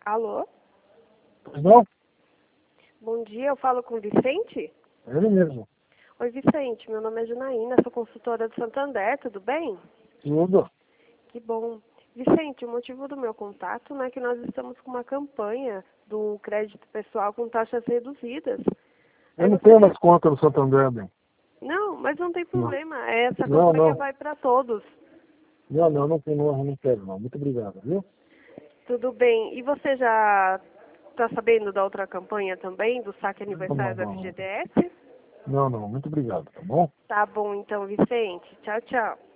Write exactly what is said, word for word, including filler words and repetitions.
Alô? Pois não? Bom dia, eu falo com o Vicente? Ele mesmo. Oi, Vicente, meu nome é Janaína, sou consultora do Santander, tudo bem? Tudo. Que bom. Vicente, o motivo do meu contato né, é que nós estamos com uma campanha do crédito pessoal com taxas reduzidas. Eu Aí não você tenho tem... mais conta no Santander, bem. Não, mas não tem Não. problema, essa Não, campanha não. vai para todos. Não, não, não, tenho, não, não quero, não. Muito obrigado, viu? Tudo bem. E você já está sabendo da outra campanha também, do saque Não, não, aniversário do não. F G D S? Não, não. Muito obrigado, tá bom? Tá bom então, Vicente. Tchau, tchau.